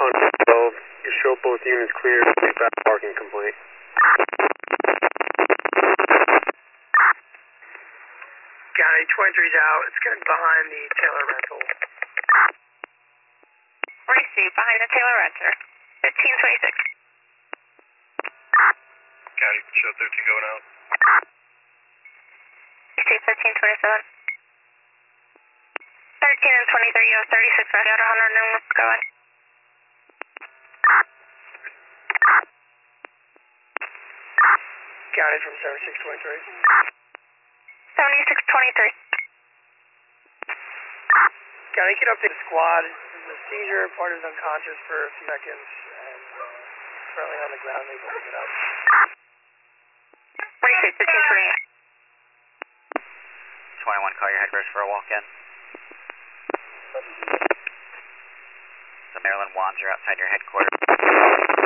On 12, you show both units clear. Back parking complaint. County 23's out. It's getting behind the Taylor rental. Receive behind the Taylor renter. 1526. County, show 13 going out. Receive 1527. 13 and 23, you have 36 right out, 100 and go ahead. County from 7623. 7623. County, you can update the squad. There's a seizure, party's unconscious for a few seconds, and currently on the ground, able to get up. Receive 1528. 21, call your headquarters for a walk-in. The Maryland Wands are outside your headquarters.